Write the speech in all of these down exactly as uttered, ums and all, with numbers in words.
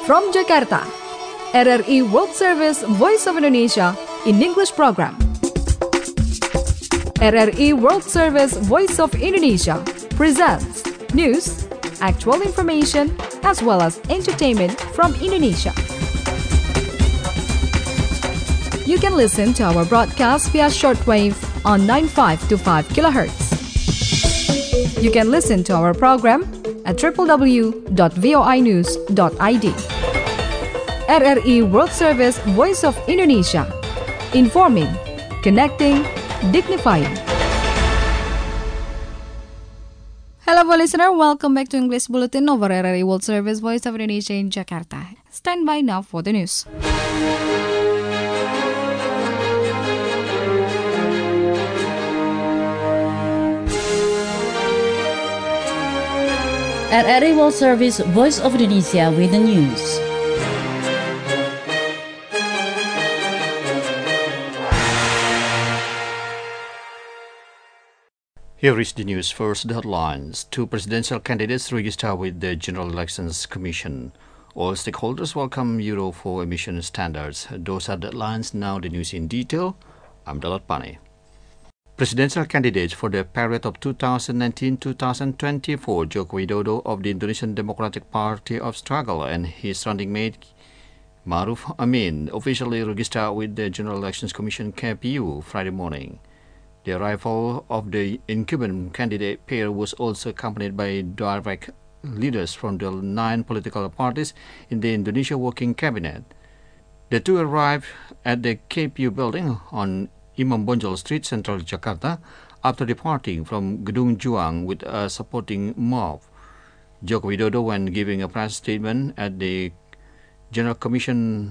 From Jakarta, R R I World Service Voice of Indonesia in English program. R R I World Service Voice of Indonesia presents news, actual information, as well as entertainment from Indonesia. You can listen to our broadcast via shortwave on ninety-five point two five kilohertz. You can listen to our program at w w w dot voinews dot i d. R R I World Service Voice of Indonesia. Informing, connecting, dignifying. Hello, listener. Welcome back to English Bulletin over R R I World Service Voice of Indonesia in Jakarta. Stand by now for the news. R R I World Service Voice of Indonesia with the news. Here is the news. First, the headlines. Two presidential candidates register with the General Elections Commission. All stakeholders welcome Euro four emission standards. Those are the headlines. Now the news in detail. I'm Dalat Pani. Presidential candidate for the period of two thousand nineteen to two thousand twenty-four, Joko Widodo of the Indonesian Democratic Party of Struggle and his running mate Maruf Amin officially registered with the General Elections Commission K P U Friday morning. The arrival of the incumbent candidate pair was also accompanied by direct leaders from the nine political parties in the Indonesia Working Cabinet. The two arrived at the K P U building on Imam Bonjol Street, Central Jakarta, after departing from Gedung Juang with a supporting mob. Joko Widodo, when giving a press statement at the General Commission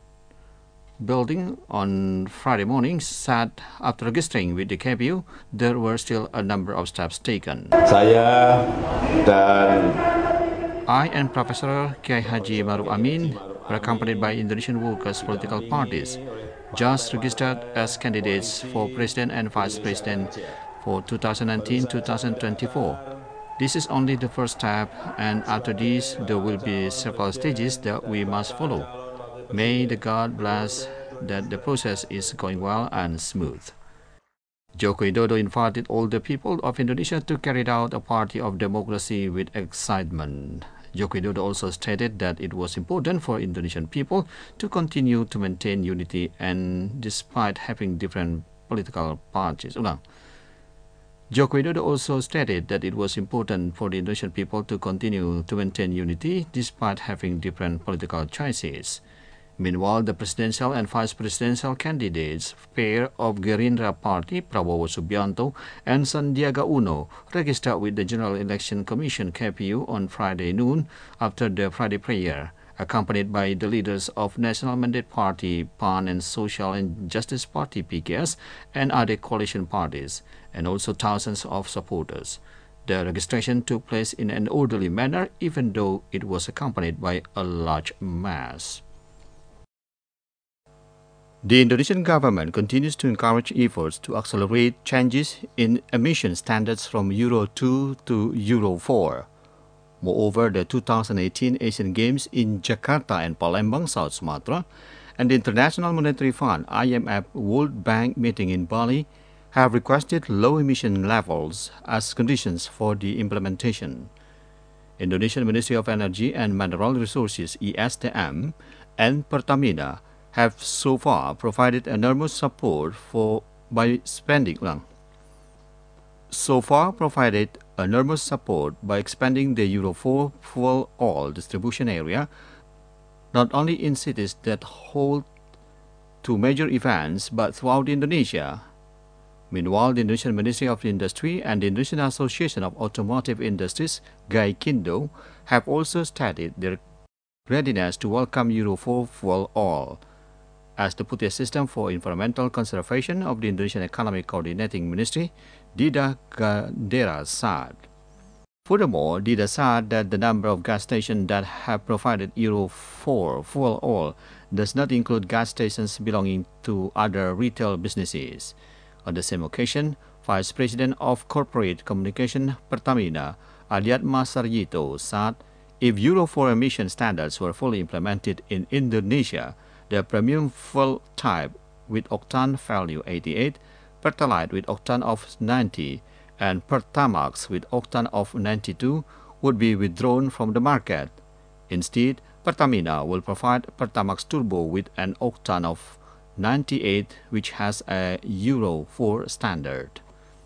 building on Friday morning, said after registering with the K P U, there were still a number of steps taken. Saya dan I and Professor Kiai Haji Maruf Amin were accompanied by Indonesian workers' political parties, just registered as candidates for President and Vice President for two thousand nineteen to two thousand twenty-four. This is only the first step, and after this, there will be several stages that we must follow. May the God bless that the process is going well and smooth. Joko Widodo invited all the people of Indonesia to carry out a party of democracy with excitement. Joko Widodo also stated that it was important for Indonesian people to continue to maintain unity and despite having different political parties. Ulang. Joko Widodo also stated that it was important for the Indonesian people to continue to maintain unity despite having different political choices. Meanwhile, the presidential and vice presidential candidates pair of Gerindra Party, Prabowo Subianto and Sandiaga Uno, registered with the General Election Commission K P U on Friday noon after the Friday prayer, accompanied by the leaders of National Mandate Party, P A N, and Social and Justice Party, P K S, and other coalition parties, and also thousands of supporters. The registration took place in an orderly manner, even though it was accompanied by a large mass. The Indonesian government continues to encourage efforts to accelerate changes in emission standards from Euro two to Euro four. Moreover, the two thousand eighteen Asian Games in Jakarta and Palembang, South Sumatra, and the International Monetary Fund I M F World Bank meeting in Bali have requested low emission levels as conditions for the implementation. Indonesian Ministry of Energy and Mineral Resources (E S D M) and Pertamina have so far provided enormous support for by spending so far provided enormous support by expanding the Euro four fuel oil distribution area, not only in cities that hold two major events but throughout Indonesia. Meanwhile, the Indonesian Ministry of Industry and the Indonesian Association of Automotive Industries, GAIKINDO, have also stated their readiness to welcome Euro four fuel oil. As Deputy Assistant for Environmental Conservation of the Indonesian Economic Coordinating Ministry, Dida Gandera said. Furthermore, Dida said that the number of gas stations that have provided Euro four fuel oil does not include gas stations belonging to other retail businesses. On the same occasion, Vice President of Corporate Communication Pertamina, Adiatma Sarjito, said If Euro four emission standards were fully implemented in Indonesia, the premium fuel type with octane value eighty-eight, Pertalite with octane of ninety, and Pertamax with octane of ninety-two would be withdrawn from the market. Instead, Pertamina will provide Pertamax Turbo with an octane of ninety-eight, which has a Euro four standard.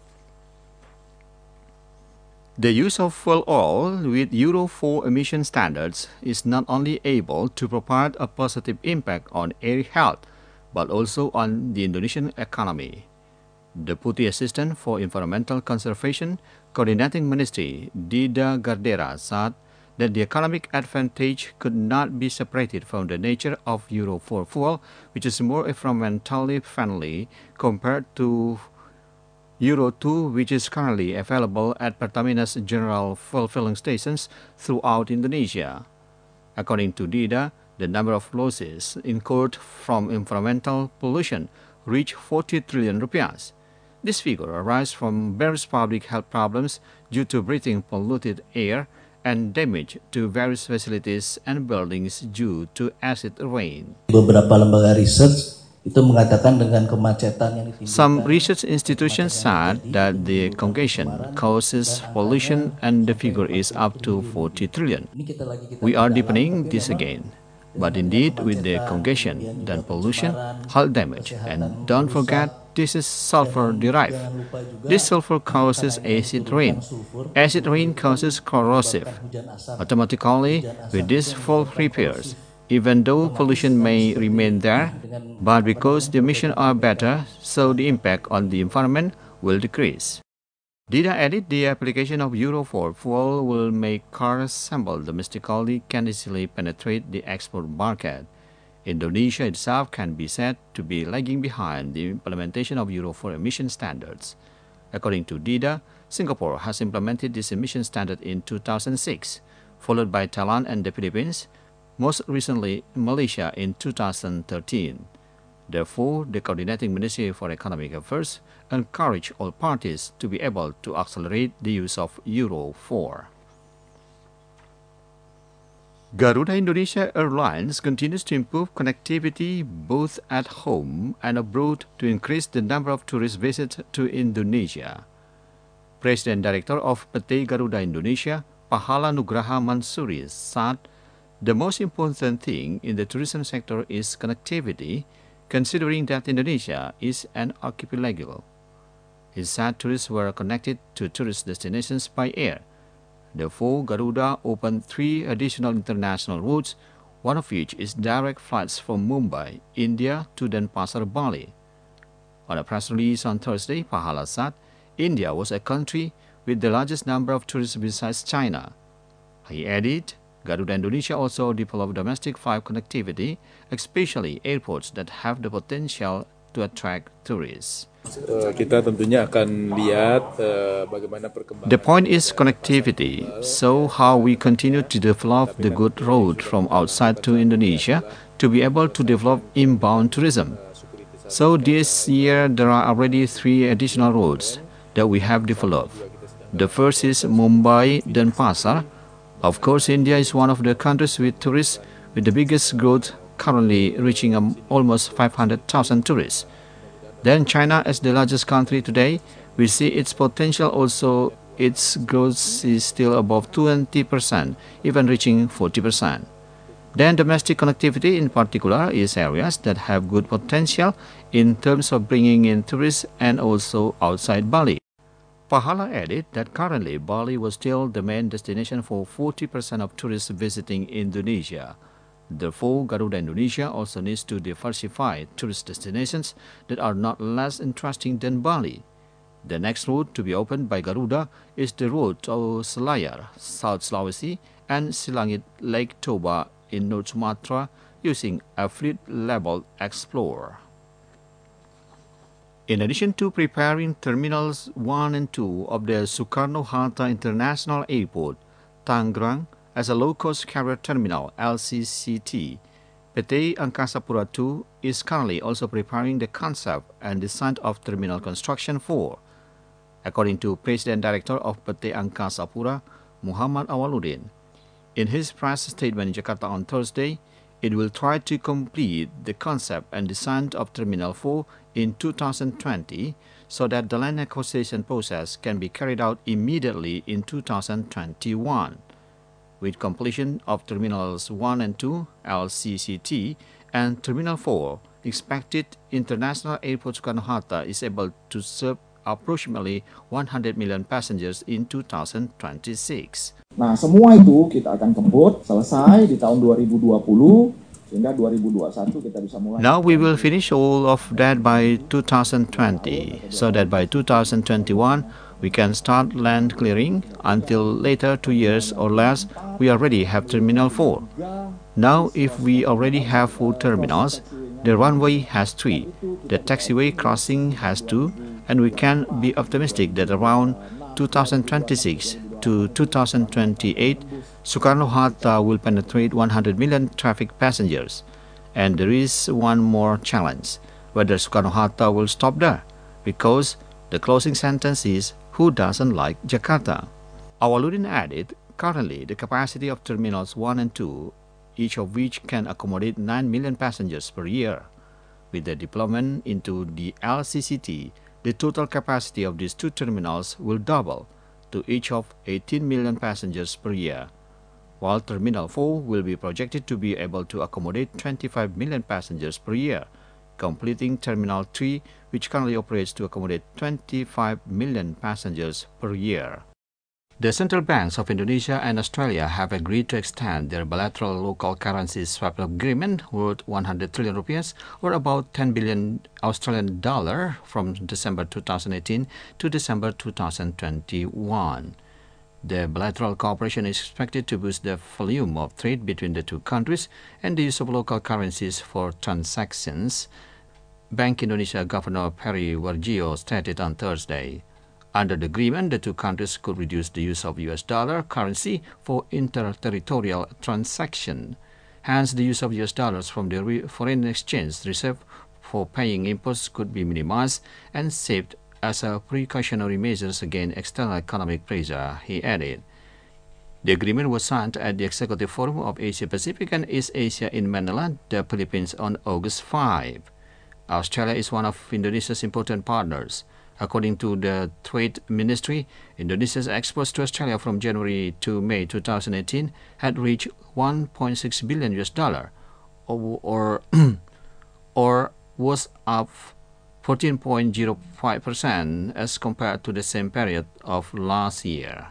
The use of fuel oil with Euro four emission standards is not only able to provide a positive impact on air health, but also on the Indonesian economy. Deputy Assistant for Environmental Conservation, Coordinating Ministry Dida Gardera said that the economic advantage could not be separated from the nature of Euro four fuel, which is more environmentally friendly compared to Euro two, which is currently available at Pertamina's general fuel filling stations throughout Indonesia. According to Dida, the number of losses incurred from environmental pollution reached forty trillion rupiahs. This figure arises from various public health problems due to breathing polluted air and damage to various facilities and buildings due to acid rain. Beberapa lembaga research itu mengatakan dengan kemacetan yang ditinggikan. Some research institutions said that the congestion causes pollution and the figure is up to forty trillion. We are deepening this again. But indeed, with the congestion, then pollution, health damage, and don't forget, this is sulfur derived. This sulfur causes acid rain. Acid rain causes corrosive. Automatically, with these full repairs, even though pollution may remain there, but because the emissions are better, so the impact on the environment will decrease. Dida added the application of Euro four fuel will make cars assembled domestically can easily penetrate the export market. Indonesia itself can be said to be lagging behind the implementation of Euro four emission standards. According to Dida, Singapore has implemented this emission standard in two thousand six, followed by Thailand and the Philippines, most recently Malaysia in two thousand thirteen. Therefore, the Coordinating Ministry for Economic Affairs encouraged all parties to be able to accelerate the use of Euro four. Garuda Indonesia Airlines continues to improve connectivity both at home and abroad to increase the number of tourist visits to Indonesia. President Director of P T Garuda Indonesia, Pahala Nugraha Mansuri, said the most important thing in the tourism sector is connectivity, considering that Indonesia is an archipelago. He said tourists were connected to tourist destinations by air. Therefore, Garuda opened three additional international routes, one of which is direct flights from Mumbai, India to Denpasar, Bali. On a press release on Thursday, Pahala said India was a country with the largest number of tourists besides China. He added, Garuda Indonesia also developed domestic flight connectivity, especially airports that have the potential to attract tourists. Kita tentunya akan lihat bagaimana perkembangan. The point is connectivity, so how we continue to develop the good road from outside to Indonesia to be able to develop inbound tourism. So this year there are already three additional roads that we have developed. The first is Mumbai-Denpasar. Of course, India is one of the countries with tourists with the biggest growth, currently reaching um, almost five hundred thousand tourists. Then China, as the largest country today, we see its potential also. Its growth is still above twenty percent, even reaching forty percent. Then domestic connectivity in particular is areas that have good potential in terms of bringing in tourists and also outside Bali. Pahala added that currently Bali was still the main destination for forty percent of tourists visiting Indonesia. Therefore, Garuda Indonesia also needs to diversify tourist destinations that are not less interesting than Bali. The next route to be opened by Garuda is the route to Selayar, South Sulawesi, and Silangit Lake Toba in North Sumatra using a fleet-labeled Explorer. In addition to preparing Terminals one and two of the Soekarno-Hatta International Airport, Tangerang, as a low-cost carrier terminal L C C T, P T Angkasa Pura two is currently also preparing the concept and design of terminal construction four. According to President Director of P T Angkasa Pura, Muhammad Awaluddin, In his press statement in Jakarta on Thursday, it will try to complete the concept and design of Terminal four in two thousand twenty so that the land acquisition process can be carried out immediately in two thousand twenty-one. With completion of Terminals one and two, L C C T, and Terminal four, expected International Airport Soekarno-Hatta is able to serve approximately one hundred million passengers in two thousand twenty-six. Nah, semua itu kita akan kebut selesai di tahun dua ribu dua puluh sehingga dua ribu dua puluh satu kita bisa mulai. Now we will finish all of that by two thousand twenty, so that by two thousand twenty-one we can start land clearing. Until later two years or less, we already have Terminal four. Now if we already have four terminals, the runway has three, the taxiway crossing has two, and we can be optimistic that around two thousand twenty-six to two thousand twenty-eight, Soekarno-Hatta will penetrate one hundred million traffic passengers. And there is one more challenge, whether Soekarno-Hatta will stop there, because the closing sentence is, who doesn't like Jakarta? Awaludin added, currently the capacity of Terminals one and two, each of which can accommodate nine million passengers per year. With the deployment into the L C C T, the total capacity of these two terminals will double to each of eighteen million passengers per year, while Terminal four will be projected to be able to accommodate twenty-five million passengers per year, completing Terminal three, which currently operates to accommodate twenty-five million passengers per year. The central banks of Indonesia and Australia have agreed to extend their bilateral local currency swap agreement worth one hundred trillion rupiahs, or about ten billion Australian dollar, from December two thousand eighteen to December two thousand twenty-one. The bilateral cooperation is expected to boost the volume of trade between the two countries and the use of local currencies for transactions, Bank Indonesia Governor Peri Warjio stated on Thursday. Under the agreement, the two countries could reduce the use of U S dollar currency for inter-territorial transaction. Hence, the use of U S dollars from the re- foreign exchange reserve for paying imports could be minimized and saved as a precautionary measures against external economic pressure, he added. The agreement was signed at the Executive Forum of Asia-Pacific and East Asia in Manila, the Philippines, on August fifth. Australia is one of Indonesia's important partners. According to the Trade Ministry, Indonesia's exports to Australia from January to May two thousand eighteen had reached one point six billion U S dollar, or or, or was up fourteen point zero five percent as compared to the same period of last year.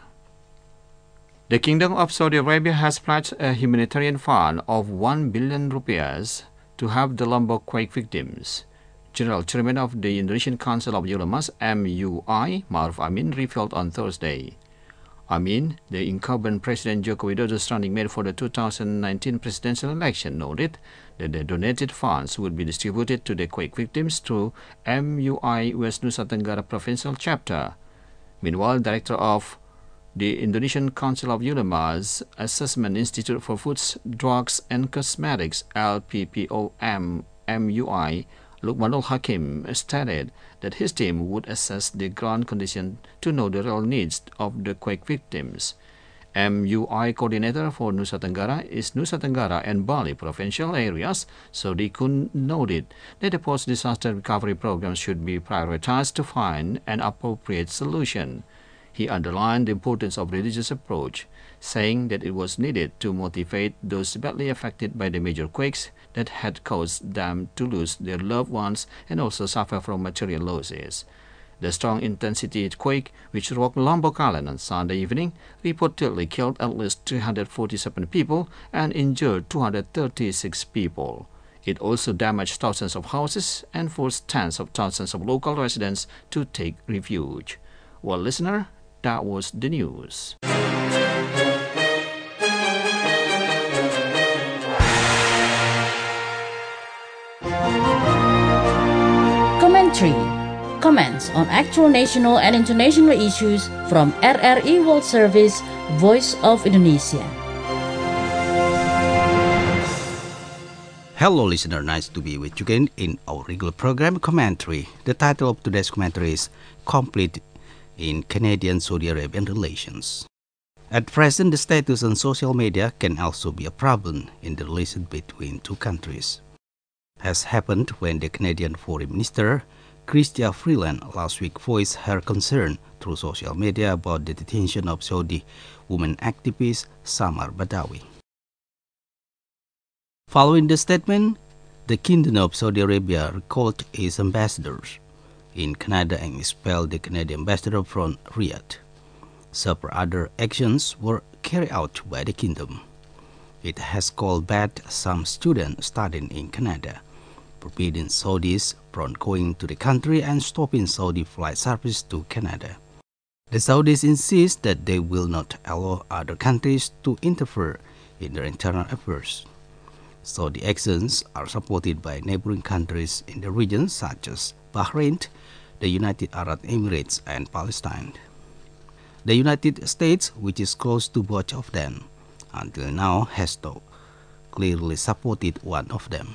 The Kingdom of Saudi Arabia has pledged a humanitarian fund of one billion rupiahs to help the Lombok quake victims. General Chairman of the Indonesian Council of Ulemas, M U I, Maruf Amin, revealed on Thursday. Amin, the incumbent President Joko Widodo's running mate for the two thousand nineteen presidential election, noted that the donated funds would be distributed to the quake victims through M U I West Nusa Tenggara Provincial Chapter. Meanwhile, Director of the Indonesian Council of Ulemas Assessment Institute for Foods, Drugs and Cosmetics, L P P O M M U I, Lukmanul Hakim, stated that his team would assess the ground condition to know the real needs of the quake victims. M U I coordinator for Nusa Tenggara is Nusa Tenggara and Bali provincial areas, so they could noted that the post-disaster recovery programs should be prioritized to find an appropriate solution. He underlined the importance of religious approach, saying that it was needed to motivate those badly affected by the major quakes that had caused them to lose their loved ones and also suffer from material losses. The strong intensity quake, which rocked Lombok Island on Sunday evening, reportedly killed at least three hundred forty-seven people and injured two hundred thirty-six people. It also damaged thousands of houses and forced tens of thousands of local residents to take refuge. Well, listener, that was the news. Commentary. Comments on actual national and international issues from R R I World Service, Voice of Indonesia. Hello listener, nice to be with you again in our regular program Commentary. The title of today's commentary is Complete in Canadian-Saudi Arabian Relations. At present, the status on social media can also be a problem in the relation between two countries, as happened when the Canadian Foreign Minister, Chrystia Freeland, last week voiced her concern through social media about the detention of Saudi women activist Samar Badawi. Following the statement, the Kingdom of Saudi Arabia recalled its ambassadors in Canada and expelled the Canadian ambassador from Riyadh. Several other actions were carried out by the Kingdom. It has called back some students studying in Canada, forbidding Saudis from going to the country and stopping Saudi flight service to Canada. The Saudis insist that they will not allow other countries to interfere in their internal affairs. Saudi actions are supported by neighboring countries in the region such as Bahrain, the United Arab Emirates, and Palestine. The United States, which is close to both of them, until now has not clearly supported one of them.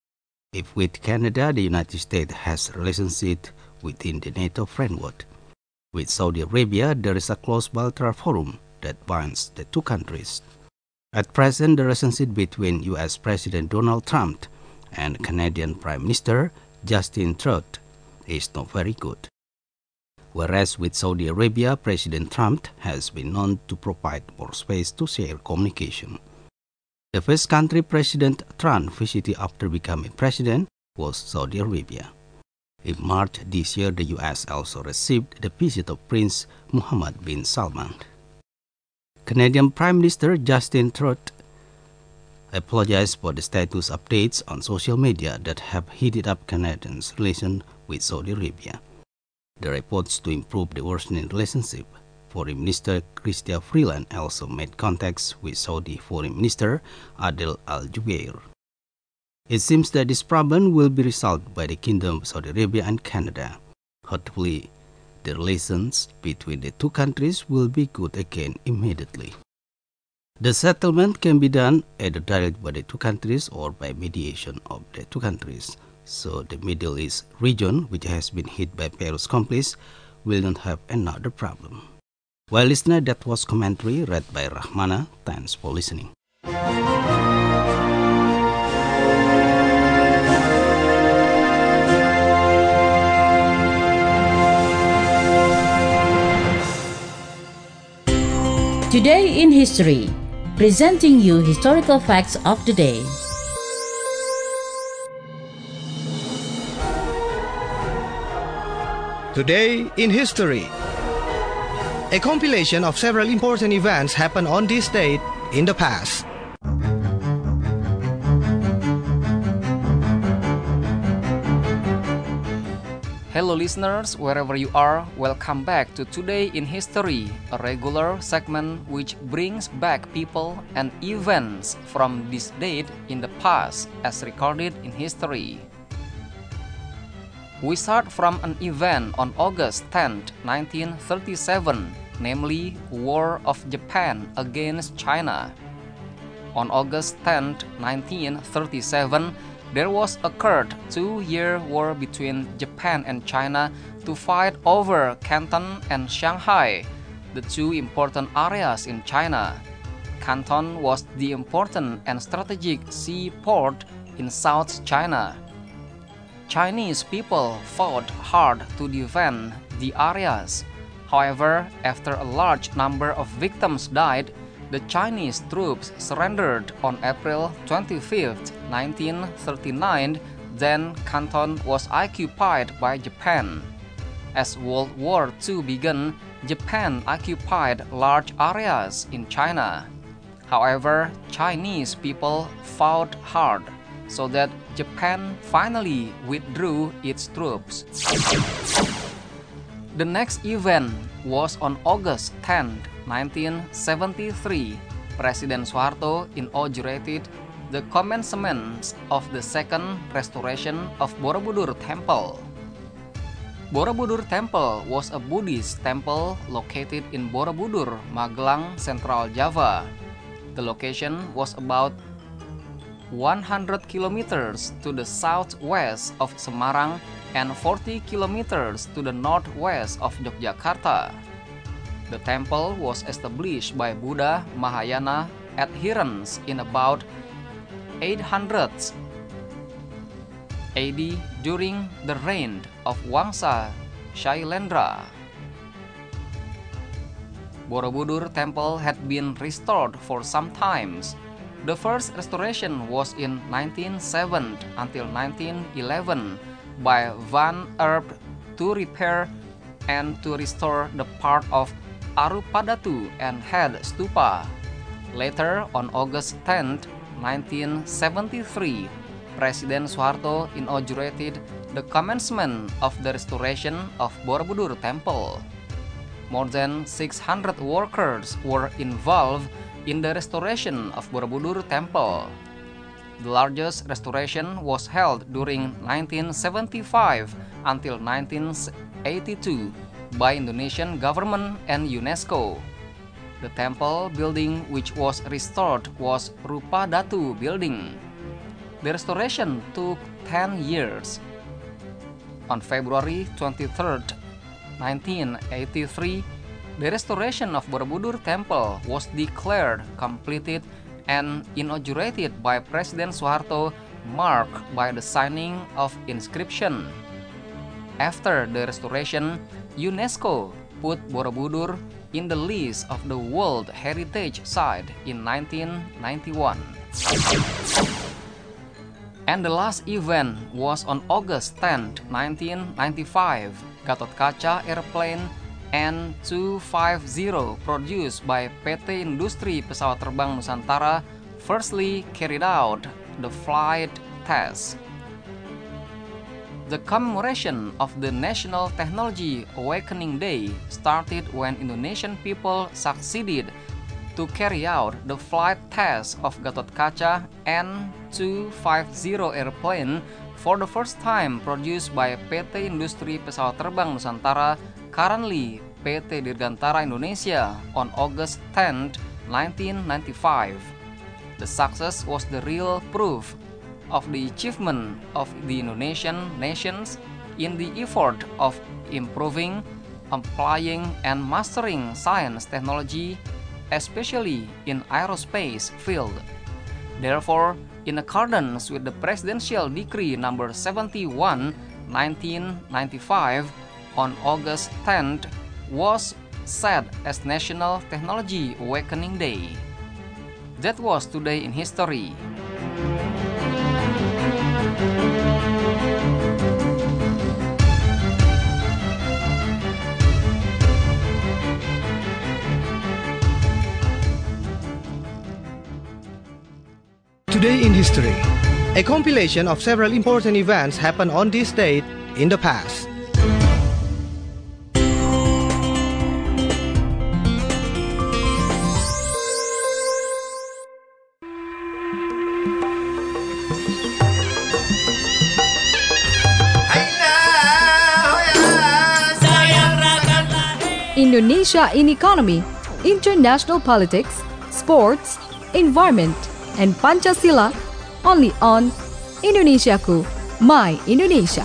If with Canada, the United States has a relationship within the NATO framework. With Saudi Arabia, there is a close bilateral forum that binds the two countries. At present, the relationship between U S President Donald Trump and Canadian Prime Minister Justin Trudeau is not very good. Whereas with Saudi Arabia, President Trump has been known to provide more space to share communication. The first country President Trump visited after becoming president was Saudi Arabia. In March this year, the U S also received the visit of Prince Mohammed bin Salman. Canadian Prime Minister Justin Trudeau apologized for the status updates on social media that have heated up Canadians' relations with Saudi Arabia. The reports to improve the worsening relationship. Foreign Minister Chrystia Freeland also made contacts with Saudi Foreign Minister Adel Al-Jubeir. It seems that this problem will be resolved by the Kingdom of Saudi Arabia and Canada. Hopefully, the relations between the two countries will be good again immediately. The settlement can be done either directly by the two countries or by mediation of the two countries, so the Middle East region, which has been hit by Peru's conflicts, will not have another problem. Well, listener, that was commentary read by Rahmana. Thanks for listening. Today in History, presenting you historical facts of the day. Today in History, a compilation of several important events happened on this date in the past. Hello listeners, wherever you are, welcome back to Today in History, a regular segment which brings back people and events from this date in the past as recorded in history. We start from an event on August tenth, nineteen thirty-seven, namely War of Japan against China. On August tenth, nineteen thirty-seven, there was occurred two-year war between Japan and China to fight over Canton and Shanghai, the two important areas in China. Canton was the important and strategic seaport in South China. Chinese people fought hard to defend the areas. However, after a large number of victims died, the Chinese troops surrendered on April twenty-fifth, nineteen thirty-nine. Then Canton was occupied by Japan. As World War Two began, Japan occupied large areas in China. However, Chinese people fought hard, so that Japan finally withdrew its troops. The next event was on August tenth, nineteen seventy-three. President Suharto inaugurated the commencement of the second restoration of Borobudur Temple. Borobudur Temple was a Buddhist temple located in Borobudur, Magelang, Central Java. The location was about one hundred kilometers to the southwest of Semarang and forty kilometers to the northwest of Yogyakarta. The temple was established by Buddha Mahayana adherents in about eight hundred A D during the reign of Wangsa Shailendra. Borobudur Temple had been restored for some time. The first restoration was in nineteen oh seven until nineteen eleven by Van Erp to repair and to restore the part of Arupadatu and head stupa. Later, on August tenth, nineteen seventy-three, President Suharto inaugurated the commencement of the restoration of Borobudur Temple. More than six hundred workers were involved in the restoration of Borobudur Temple. The largest restoration was held during nineteen seventy-five until nineteen eighty-two by Indonesian government and UNESCO. The temple building which was restored was Rupa Datu building. The restoration took ten years. On February twenty-third, nineteen eighty-three, the restoration of Borobudur Temple was declared completed and inaugurated by President Suharto, marked by the signing of inscription. After the restoration, UNESCO put Borobudur in the list of the World Heritage Site in nineteen ninety-one. And the last event was on August tenth, nineteen ninety-five. Gatot-Kaca airplane N two fifty produced by P T Industri Pesawat Terbang Nusantara firstly carried out the flight test. The commemoration of the National Technology Awakening Day started when Indonesian people succeeded to carry out the flight test of Gatot-Kaca N two fifty airplane for the first time produced by P T Industri Pesawat Terbang Nusantara, currently P T Dirgantara Indonesia, on August tenth, nineteen ninety-five. The success was the real proof of the achievement of the Indonesian nations in the effort of improving, applying, and mastering science technology, especially in aerospace field. Therefore, in accordance with the Presidential Decree number seventy-one, nineteen ninety-five, on August tenth was set as National Technology Awakening Day. That was Today in History. Today in History, a compilation of several important events happened on this date in the past. Indonesia in economy, international politics, sports, environment, and Pancasila, only on Indonesiaku, My Indonesia.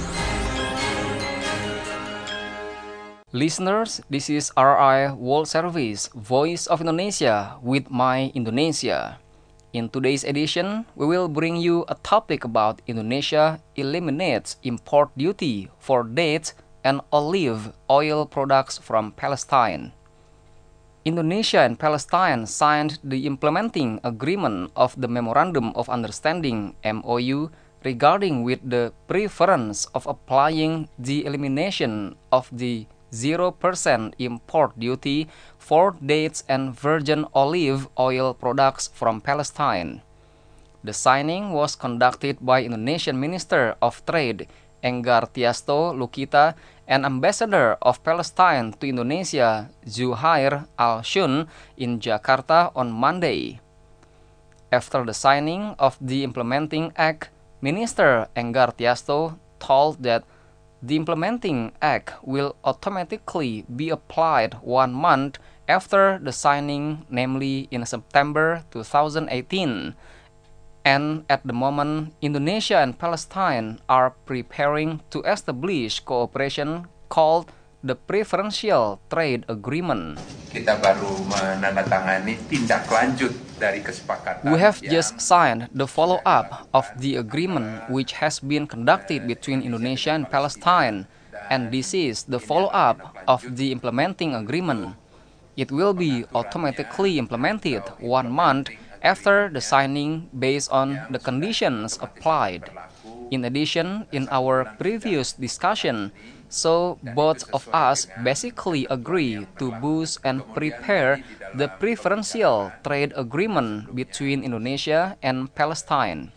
Listeners, this is R I World Service, Voice of Indonesia with My Indonesia. In today's edition, we will bring you a topic about Indonesia eliminates import duty for dates and olive oil products from Palestine. Indonesia and Palestine signed the implementing agreement of the Memorandum of Understanding M O U regarding with the preference of applying the elimination of the zero percent import duty for dates and virgin olive oil products from Palestine. The signing was conducted by Indonesian Minister of Trade Enggar Tiasto Lukita and Ambassador of Palestine to Indonesia Zuhair Al-Shun in Jakarta on Monday. After the signing of the implementing act, Minister Enggar Tiasto told that the implementing act will automatically be applied one month after the signing, namely in September two thousand eighteen. And at the moment, Indonesia and Palestine are preparing to establish cooperation called the preferential trade agreement. Kita baru menandatangani tindak lanjut dari kesepakatan. We have just signed the follow-up of the agreement which has been conducted between Indonesia and Palestine, and this is the follow-up of the implementing agreement. It will be automatically implemented one month after the signing based on the conditions applied. In addition, in our previous discussion, so both of us basically agree to boost and prepare the preferential trade agreement between Indonesia and Palestine.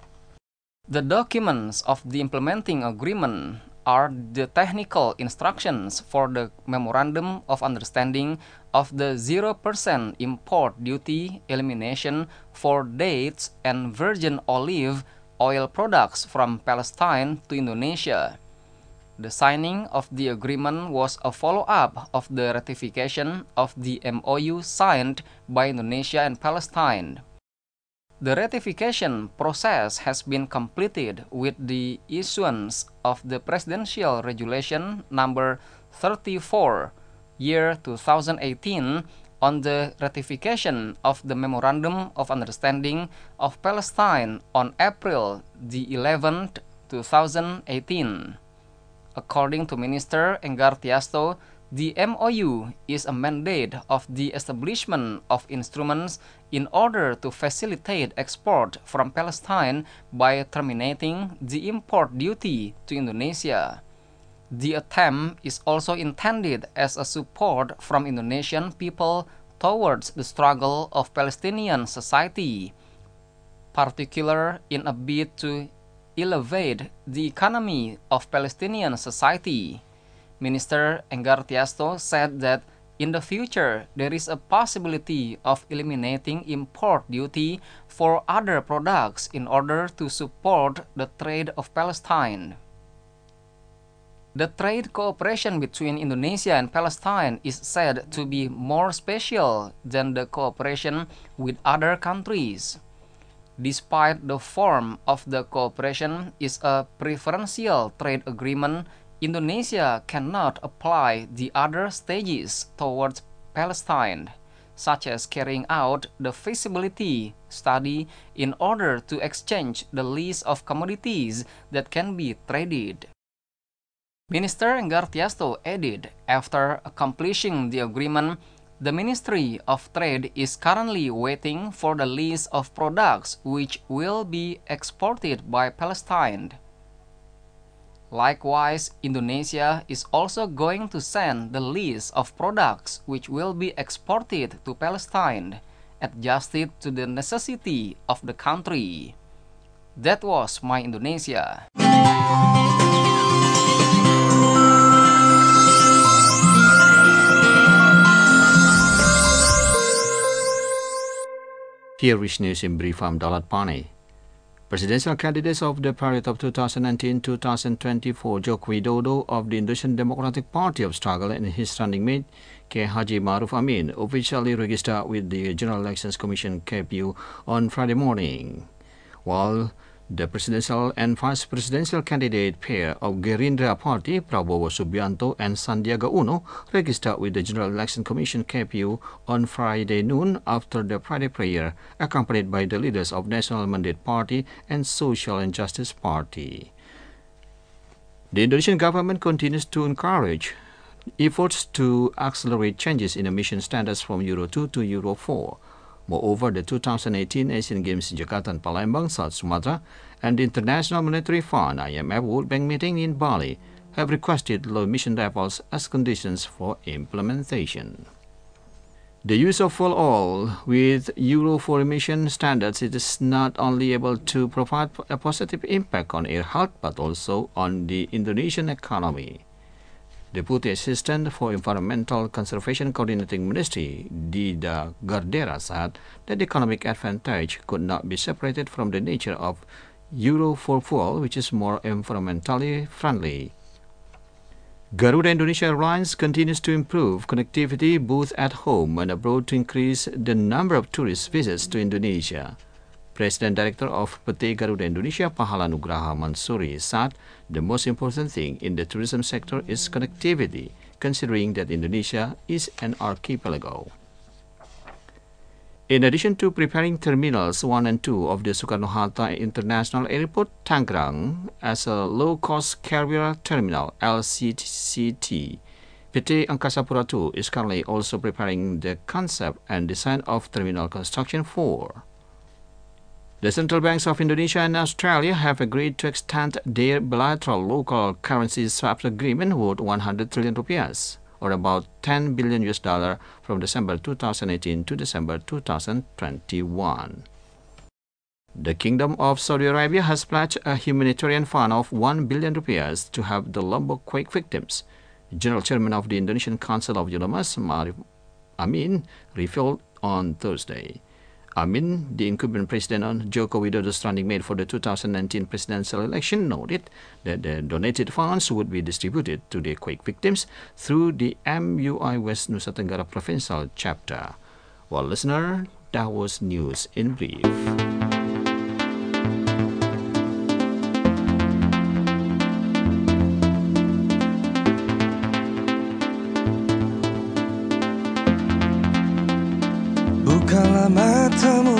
The documents of the implementing agreement are the technical instructions for the Memorandum of Understanding of the zero percent import duty elimination for dates and virgin olive oil products from Palestine to Indonesia. The signing of the agreement was a follow-up of the ratification of the M O U signed by Indonesia and Palestine. The ratification process has been completed with the issuance of the Presidential Regulation number thirty-four, year two thousand eighteen, on the ratification of the Memorandum of Understanding of Palestine on April the eleventh, two thousand eighteen. According to Minister Enggar Tiasto, the M O U is a mandate of the establishment of instruments in order to facilitate export from Palestine by terminating the import duty to Indonesia. The attempt is also intended as a support from Indonesian people towards the struggle of Palestinian society, particularly in a bid to elevate the economy of Palestinian society. Minister Enggar Tiasto said that in the future there is a possibility of eliminating import duty for other products in order to support the trade of Palestine. The trade cooperation between Indonesia and Palestine is said to be more special than the cooperation with other countries. Despite the form of the cooperation is a preferential trade agreement, Indonesia cannot apply the other stages towards Palestine, such as carrying out the feasibility study in order to exchange the list of commodities that can be traded. Minister Enggar Tiasto added, after accomplishing the agreement, the Ministry of Trade is currently waiting for the list of products which will be exported by Palestine. Likewise, Indonesia is also going to send the list of products which will be exported to Palestine, adjusted to the necessity of the country. That was My Indonesia. Here is news in brief from Dalat Pani. Presidential candidates of the period of two thousand nineteen to two thousand twenty-four, Joko Widodo of the Indonesian Democratic Party of Struggle and his running mate, K. Haji Ma'ruf Amin, officially registered with the General Elections Commission K P U on Friday morning, while the presidential and vice presidential candidate pair of Gerindra Party, Prabowo Subianto and Sandiaga Uno, registered with the General Election Commission K P U on Friday noon after the Friday prayer, accompanied by the leaders of National Mandate Party and Social and Justice Party. The Indonesian government continues to encourage efforts to accelerate changes in emission standards from Euro two to Euro four. Moreover, the two thousand eighteen Asian Games in Jakarta and Palembang, South Sumatra, and the International Monetary Fund I M F World Bank meeting in Bali have requested low emission levels as conditions for implementation. The use of fuel oil with Euro four emission standards is not only able to provide a positive impact on air health but also on the Indonesian economy. Deputy Assistant for Environmental Conservation Coordinating Ministry, Dida Gardera, said that the economic advantage could not be separated from the nature of Euro four fuel, which is more environmentally friendly. Garuda Indonesia Airlines continues to improve connectivity both at home and abroad to increase the number of tourist visits to Indonesia. President Director of P T Garuda Indonesia, Pahala Nugraha Mansuri, said the most important thing in the tourism sector is connectivity, considering that Indonesia is an archipelago. In addition to preparing Terminals one and two of the Soekarno-Hatta International Airport, Tangerang, as a low-cost carrier terminal L C C T, P T Angkasa Pura two is currently also preparing the concept and design of Terminal Construction four. The central banks of Indonesia and Australia have agreed to extend their bilateral local currency swaps agreement worth one hundred trillion rupiahs, or about ten billion U S dollar, from December two thousand eighteen to December two thousand twenty-one. The Kingdom of Saudi Arabia has pledged a humanitarian fund of one billion rupiahs to help the Lombok quake victims. General Chairman of the Indonesian Council of Ulamas, Ma'arif Amin, revealed on Thursday. Amin, the incumbent president on Joko Widodo's running mate for the two thousand nineteen presidential election, noted that the donated funds would be distributed to the quake victims through the M U I West Nusa Tenggara Provincial Chapter. Well, listener, that was news in brief. Bukalah matamu,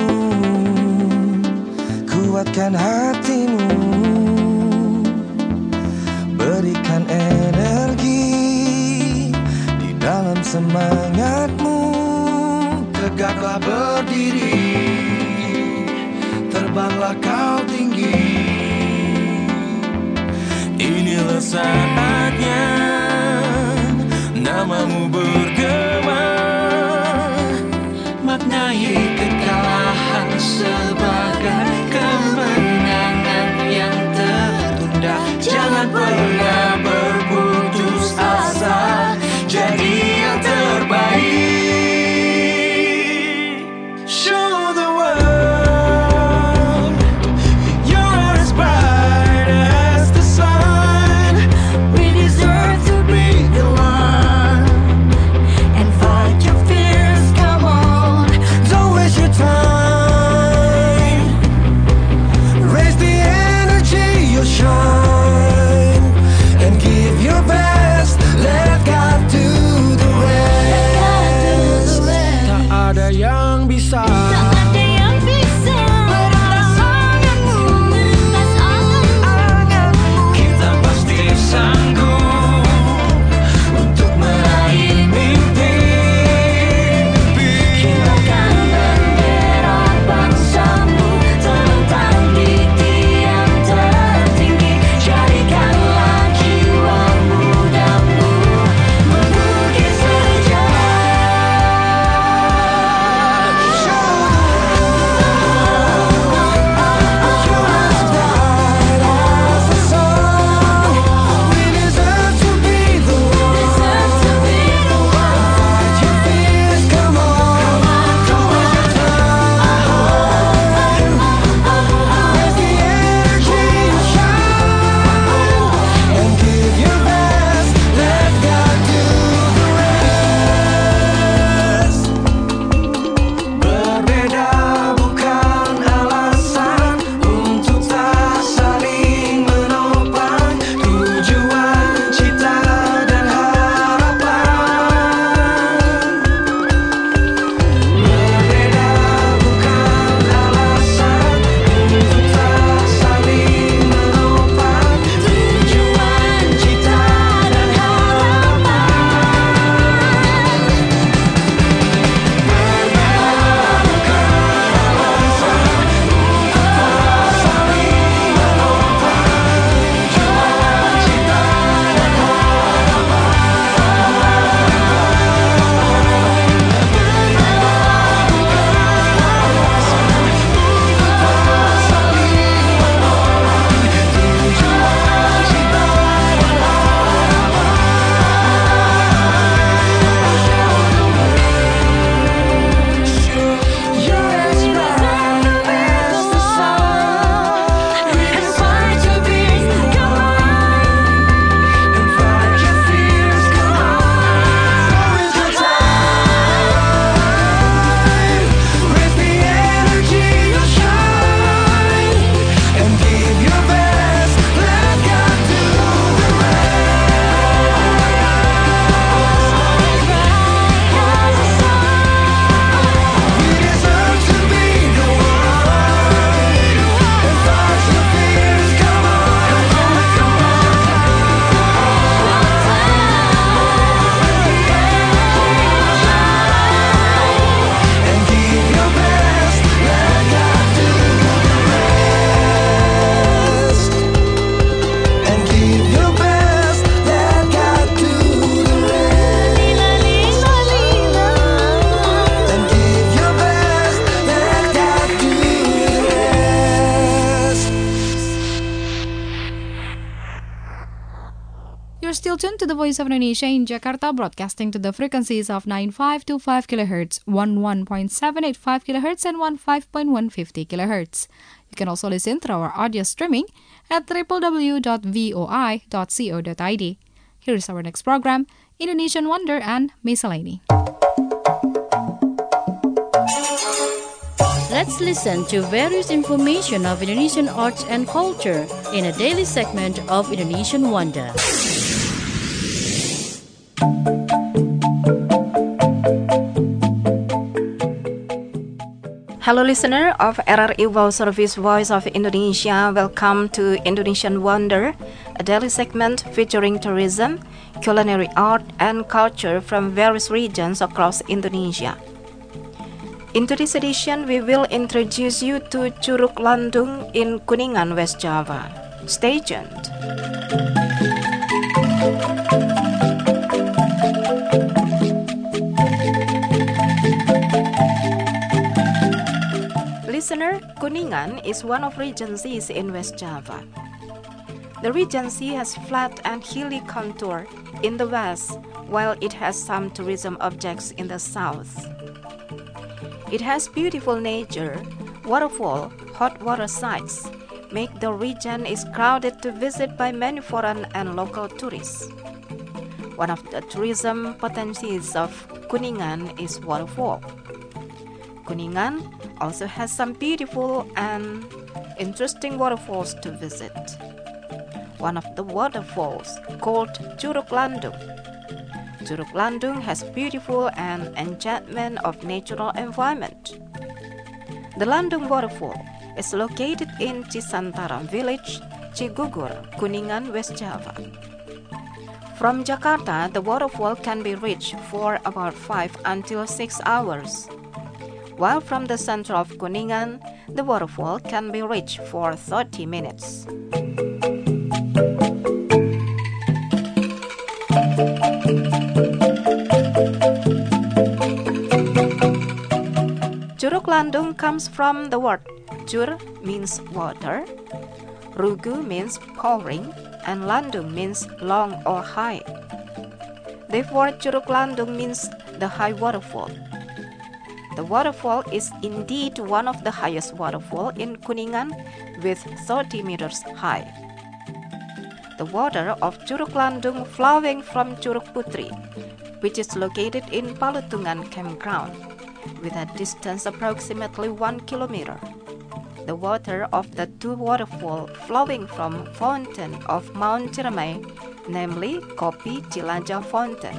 kuatkan hatimu, berikan energi di dalam semangatmu. Tegaklah berdiri, terbanglah kau tinggi. Inilah saatnya namamu bergema. Maknai kekalahan sebagai kemenangan yang tertunda. Jangan pernah berputus asa, jadi yang terbaik. Show the world you're as bright as the sun. We deserve to be the one You're still tuned to the Voice of Indonesia in Jakarta, broadcasting to the frequencies of nine five two five kilohertz, eleven point seven eight five kilohertz, and fifteen point one five zero kilohertz. You can also listen through our audio streaming at w w w dot voi dot co dot i d. Here is our next program, Indonesian Wonder and Miscellany. Let's listen to various information of Indonesian arts and culture in a daily segment of Indonesian Wonder. Hello listener of R R I World Service Voice of Indonesia. Welcome to Indonesian Wonder, a daily segment featuring tourism, culinary art and culture from various regions across Indonesia. In today's edition, we will introduce you to Curug Landung in Kuningan, West Java. Stay tuned. Listener, Kuningan is one of regencies in West Java. The regency has flat and hilly contour in the west, while it has some tourism objects in the south. It has beautiful nature, waterfall, hot water sites, make the region is crowded to visit by many foreign and local tourists. One of the tourism potencies of Kuningan is waterfall. Kuningan also has some beautiful and interesting waterfalls to visit. One of the waterfalls called Curug Landung. Curug Landung has beautiful and enchantment of natural environment. The Landung waterfall is located in Cisantara village, Cigugur, Kuningan, West Java. From Jakarta, the waterfall can be reached for about five until six hours. While from the center of Kuningan, the waterfall can be reached for thirty minutes. Curug Landung comes from the word Cur means water, Rugu means pouring, and Landung means long or high. Therefore, Curug Landung means the high waterfall. The waterfall is indeed one of the highest waterfall in Kuningan with thirty meters high. The water of Curug Landung flowing from Curug Putri, which is located in Palutungan campground, with a distance approximately one kilometer. The water of the two waterfalls flowing from fountain of Mount Ciremai, namely Kopi Cilaja Fountain.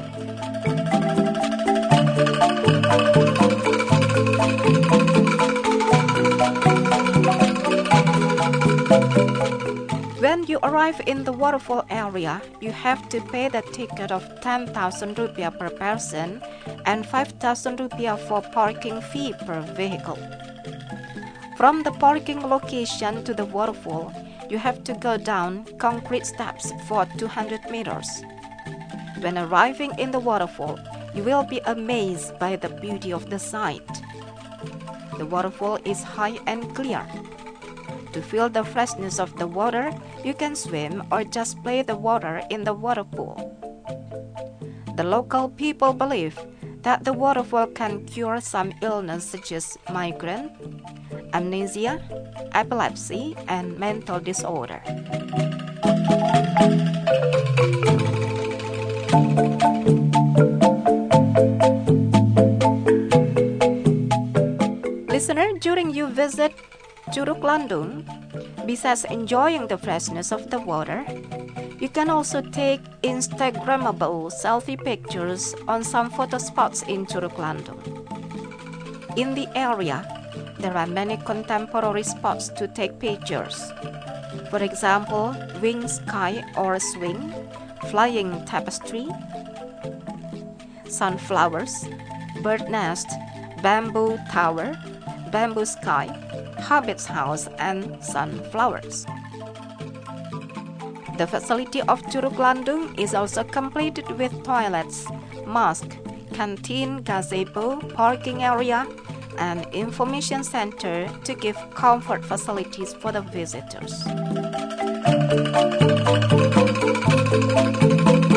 When you arrive in the waterfall area, you have to pay the ticket of ten thousand rupiah per person and five thousand rupiah for parking fee per vehicle. From the parking location to the waterfall, you have to go down concrete steps for two hundred meters. When arriving in the waterfall, you will be amazed by the beauty of the sight. The waterfall is high and clear. To feel the freshness of the water, you can swim or just play the water in the water pool. The local people believe that the waterfall can cure some illness such as migraine, amnesia, epilepsy, and mental disorder. Listener, during you visit Curug Landung, besides enjoying the freshness of the water, you can also take Instagrammable selfie pictures on some photo spots in Curug Landung. In the area, there are many contemporary spots to take pictures. For example, wing sky or swing, flying tapestry, sunflowers, bird nest, bamboo tower, bamboo sky, Hobbit's house, and sunflowers. The facility of Curug Landung is also completed with toilets, mosque, canteen, gazebo, parking area, and information center to give comfort facilities for the visitors.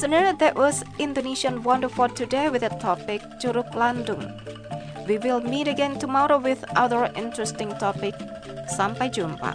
Listener, that was Indonesian Wonder for today with the topic Curug Landung. We will meet again tomorrow with other interesting topic. Sampai jumpa.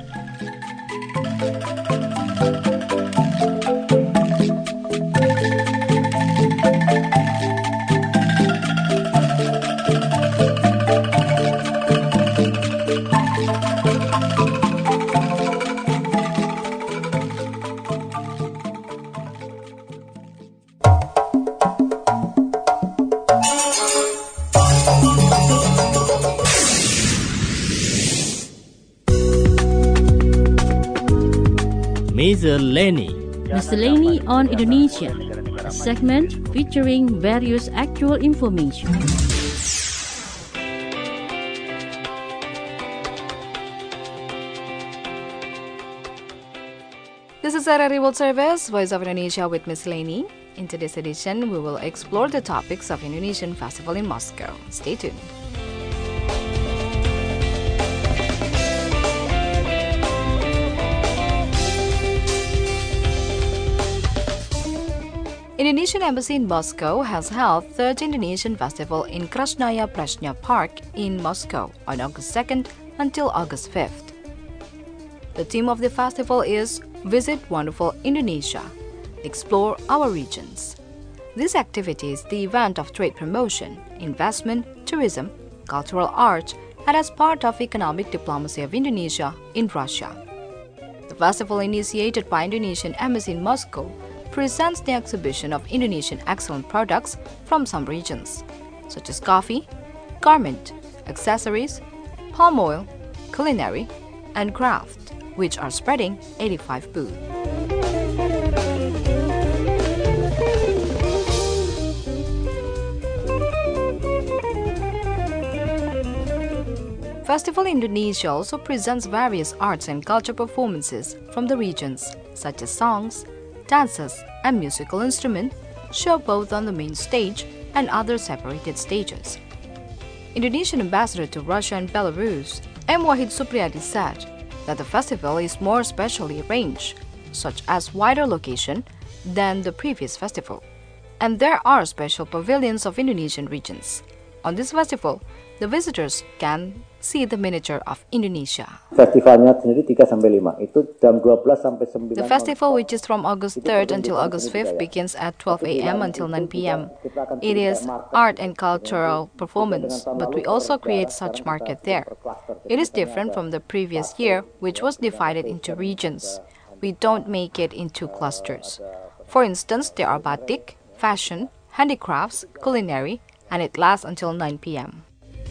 Miscellany. Miscellany on Indonesia, a segment featuring various actual information. This is R R E World Service, Voice of Indonesia with Miscellany. In today's edition, we will explore the topics of Indonesian Festival in Moscow. Stay tuned. Indonesian Embassy in Moscow has held third Indonesian Festival in Krasnaya Preshnya Park in Moscow on August second until August fifth. The theme of the festival is Visit Wonderful Indonesia, Explore Our Regions. This activity is the event of trade promotion, investment, tourism, cultural arts, and as part of economic diplomacy of Indonesia in Russia. The festival, initiated by Indonesian Embassy in Moscow, presents the exhibition of Indonesian excellent products from some regions, such as coffee, garment, accessories, palm oil, culinary, and craft, which are spreading eighty-five booths. Festival Indonesia also presents various arts and culture performances from the regions, such as songs, dances, and musical instruments, show both on the main stage and other separated stages. Indonesian ambassador to Russia and Belarus, M. Wahid Supriyadi, said that the festival is more specially arranged, such as wider location than the previous festival, and there are special pavilions of Indonesian regions. On this festival, the visitors can see the miniature of Indonesia. Festivalnya sendiri tiga sampai lima. Itu jam dua belas sampai sembilan. The festival, which is from August third until August fifth, begins at twelve a m until nine p m It is art and cultural performance, but we also create such market there. It is different from the previous year, which was divided into regions. We don't make it into clusters. For instance, there are batik, fashion, handicrafts, culinary, and it lasts until nine p m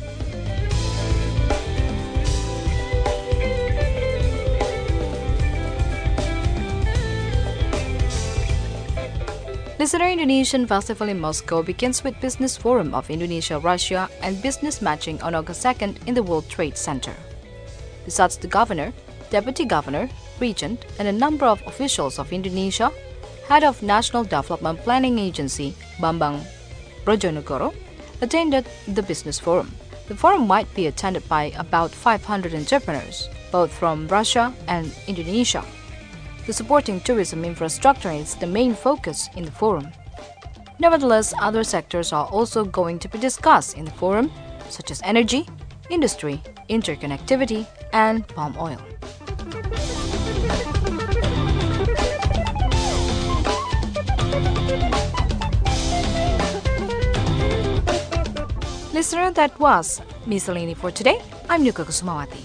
Listener, Indonesian Festival in Moscow begins with Business Forum of Indonesia-Russia and Business Matching on August second in the World Trade Center. Besides the governor, deputy governor, regent, and a number of officials of Indonesia, head of National Development Planning Agency, Bambang Brojonegoro, attended the Business Forum. The forum might be attended by about five hundred entrepreneurs, both from Russia and Indonesia. The supporting tourism infrastructure is the main focus in the forum. Nevertheless, other sectors are also going to be discussed in the forum, such as energy, industry, interconnectivity, and palm oil. Listener, that was Miscellany for today. I'm Nuka Kusumawati.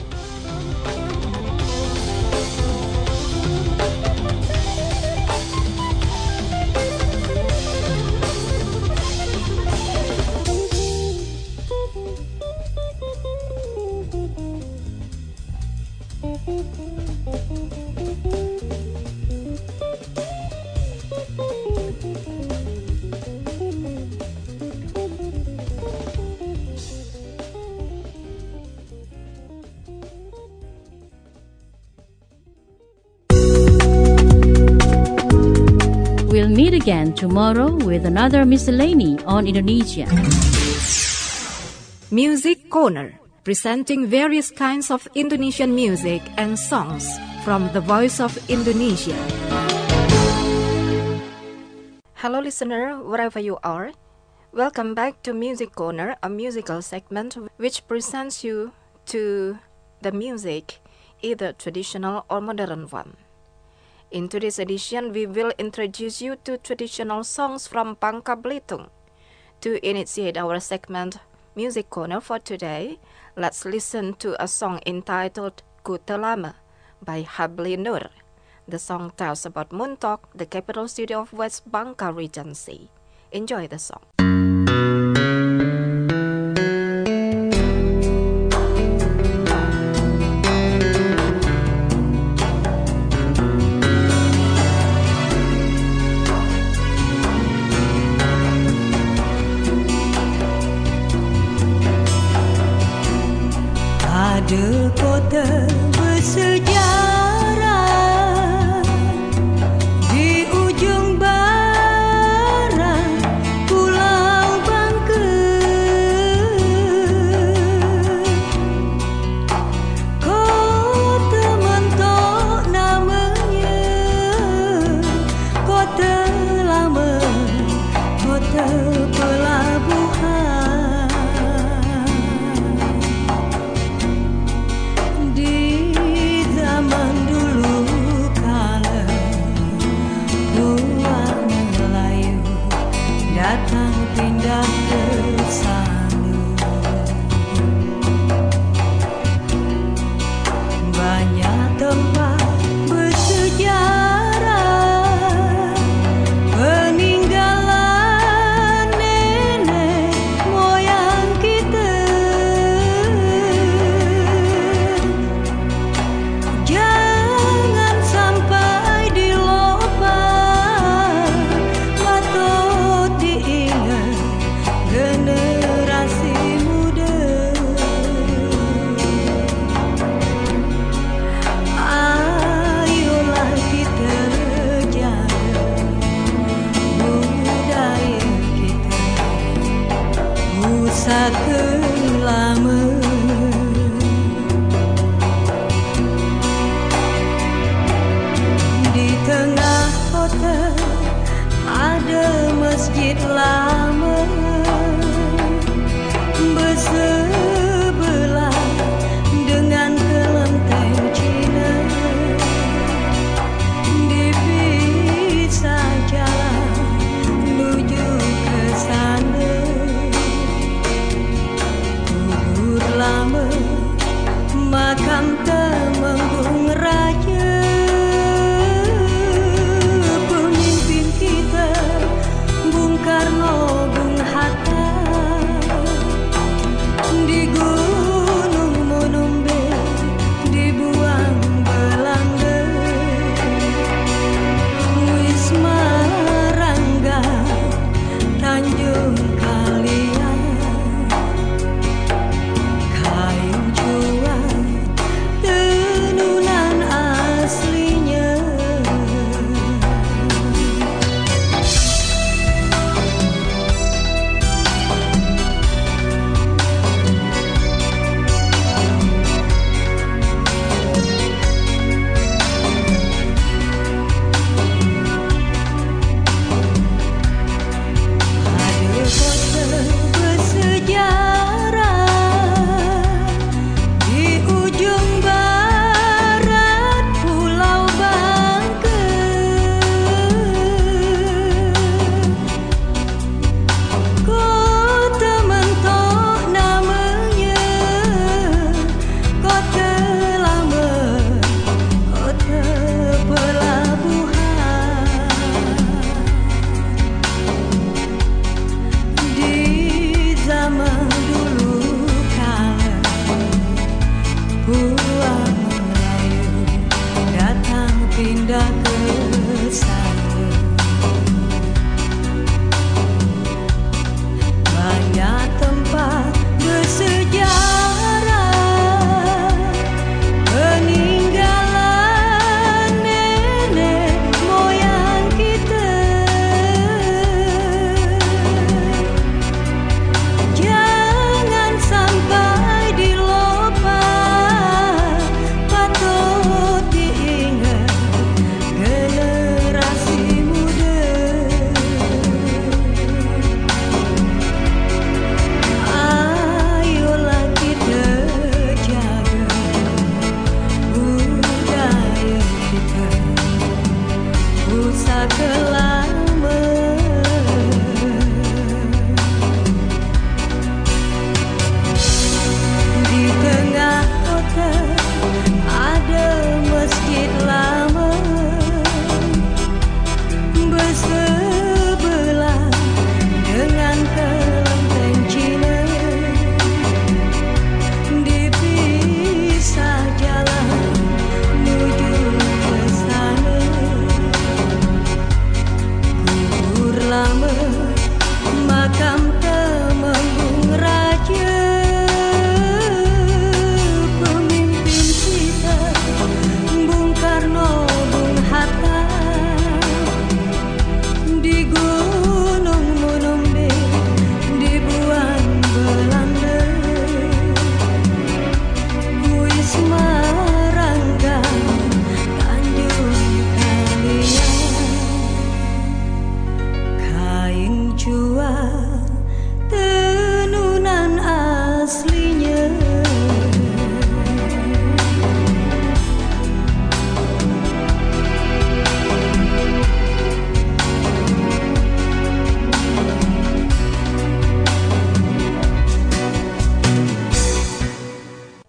We'll meet again tomorrow with another Miscellany on Indonesia. Music Corner, presenting various kinds of Indonesian music and songs from the Voice of Indonesia. Hello listener, wherever you are. Welcome back to Music Corner, a musical segment which presents you to the music, either traditional or modern one. In today's edition, we will introduce you to traditional songs from Bangka Belitung. To initiate our segment Music Corner for today, let's listen to a song entitled Ku Telama by Habli Nur. The song tells about Muntok, the capital city of West Bangka Regency. Enjoy the song. Ada kota bersejarah di ujung barat Pulau Bangka. Kota Muntok namanya, kota lama, kota pelabuhan. Datang pindah ke sana, banyak tempat bersejarah, peninggalan nenek moyang kita. Jangan sampai dilupakan, patut diingat generasi muda. Ayolah kita jaga budaya kita, pusaka lama. Di tengah kota ada masjid lama, bersebelah dengan kelenteng Cina. Dipisah jalan menuju ke sana, kubur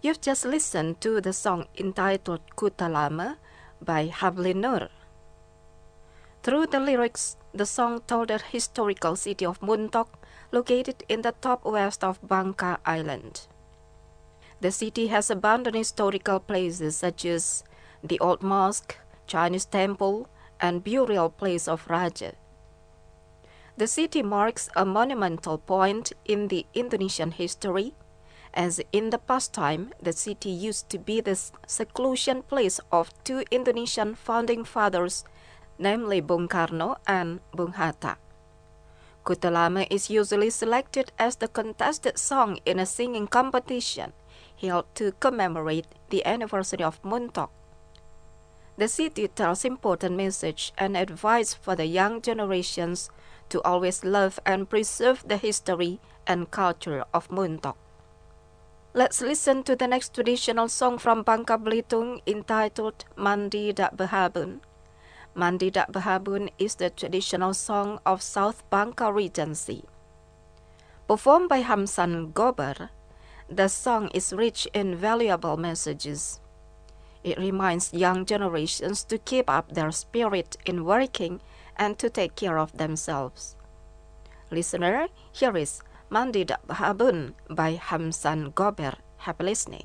You've just listened to the song entitled Kota Lama by Hamli Nur. Through the lyrics, the song told the historical city of Muntok, located in the top west of Bangka Island. The city has abundant historical places such as the Old Mosque, Chinese Temple, and burial place of Raja. The city marks a monumental point in the Indonesian history, as in the past time, the city used to be the seclusion place of two Indonesian founding fathers, namely Bung Karno and Bung Hatta. Kota Lama is usually selected as the contested song in a singing competition held to commemorate the anniversary of Muntok. The city tells important message and advice for the young generations to always love and preserve the history and culture of Muntok. Let's listen to the next traditional song from Bangka Belitung entitled Mandi Dak Behabun. Mandi Dak Behabun is the traditional song of South Bangka Regency. Performed by Hamsan Gober, the song is rich in valuable messages. It reminds young generations to keep up their spirit in working and to take care of themselves. Listener, here is Mandi Dak Behabun by Hamsan Gober. Happy listening.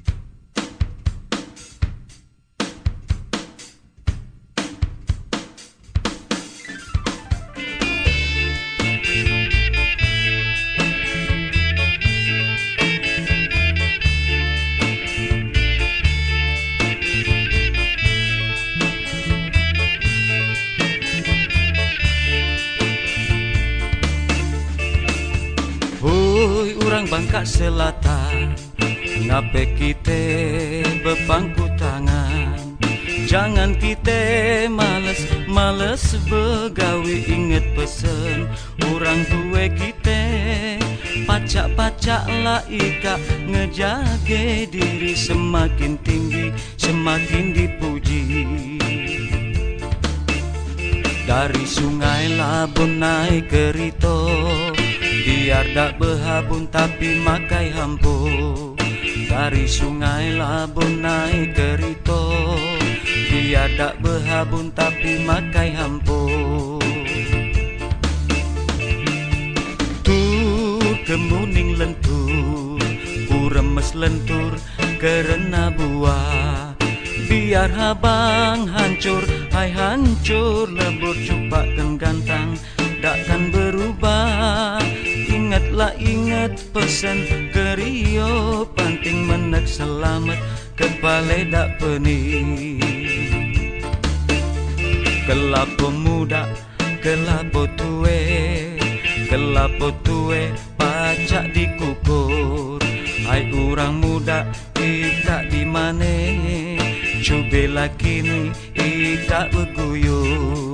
Bangka Selatan, ngape kita bepangku tangan? Jangan kita males-males begawe, inget pesen orang tua kita. Pacak-pacak lah ika ngejage diri, semakin tinggi semakin dipuji. Dari Sungai Labun naik ke Rito, biar dak behabun tapi makai hampu. Dari Sungai Labun naik ke Rito, biar dak behabun tapi makai hampu. Tur kemuning lentur, kuremes lentur karena buah. Biar habang hancur, hai hancur lebur cupakan gantang, takkan berubah. Ingatlah ingat pesan kerio, panting menek selamat kepala dak pening. Kelapo muda, kelapo tue, kelapo tue pacak dikukur. Hai orang muda, ika di mana? Coba kini ika berguyur.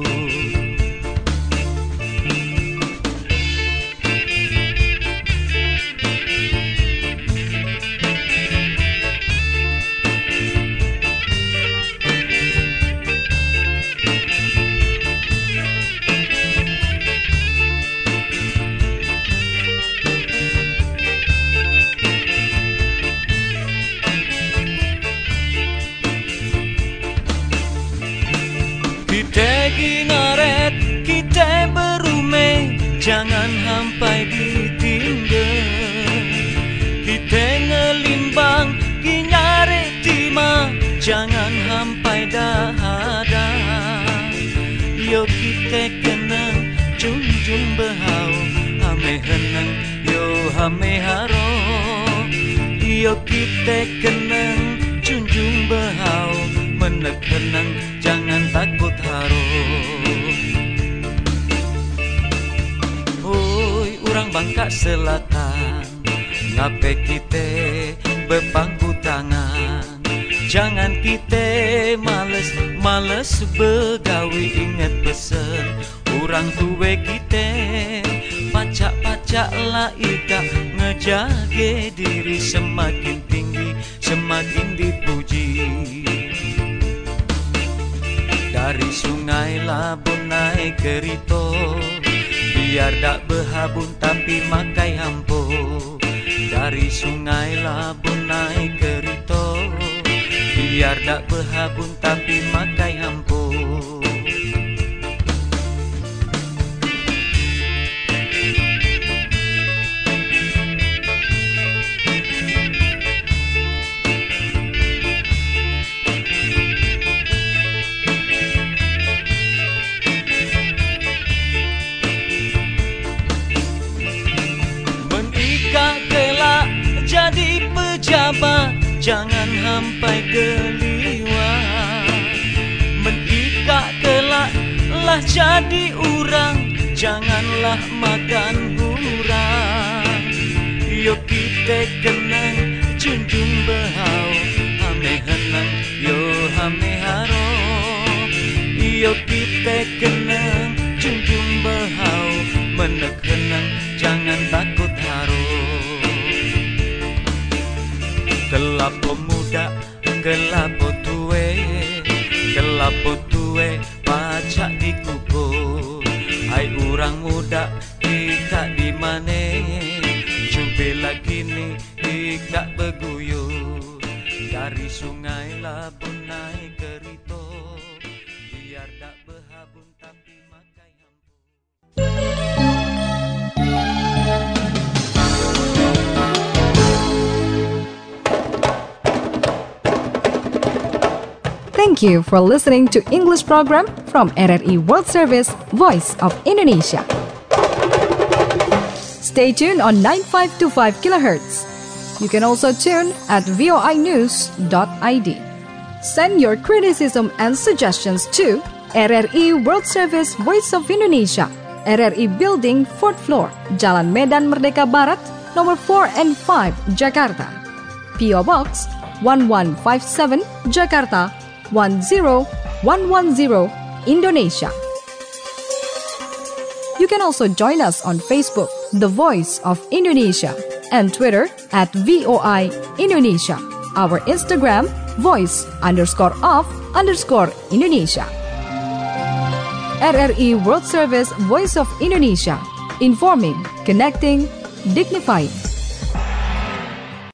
Jangan sampai ditinggal, kita ngelimbang ginyare tima, jangan sampai dahada. Yo kita kenang junjung behau, hame henang yo hame haro. Yo kita kenang junjung behau, menek henang jangan takut haro. Orang Bangka Selatan, ngape kita bepangku tangan? Jangan kita males-males begawe, ingat pesen orang tua kita. Pacak-pacak lah ika ngejage diri, semakin tinggi semakin dipuji. Dari Sungai Labun naik ke Rito, biar dak behabun tapi makai hampu. Dari Sungai Labun naik ke biar dak berhabun tapi makai hampu. Jadi pejabat jangan hampai keliwat, menikah kelak lah jadi urang janganlah makan hurang. Yo kita kenang junjung behau hame henang yo hame haro. Yo kita kenang junjung behau menek henang jangan takut haro. Kelapo muda, kelapo tue, kelapo tue pacak dikukur. Hai urang muda, ika di mane, jumpe lagi nih, ika beguyur. Dari sungai Labun naik ke Rito, biar dak berhabun tapi makai hampu. Thank you for listening to English program from R R I World Service, Voice of Indonesia. Stay tuned on nine five two five kilohertz. You can also tune at v o i news dot i d. Send your criticism and suggestions to R R I World Service, Voice of Indonesia, R R I Building, fourth floor, Jalan Medan Merdeka Barat, nomor four and five, Jakarta. P O Box one one five seven, Jakarta one zero one one zero, Indonesia. You can also join us on Facebook, The Voice of Indonesia, and Twitter at V O I Indonesia. Our Instagram, voice underscore of underscore Indonesia. R R I World Service, Voice of Indonesia. Informing, connecting, dignifying.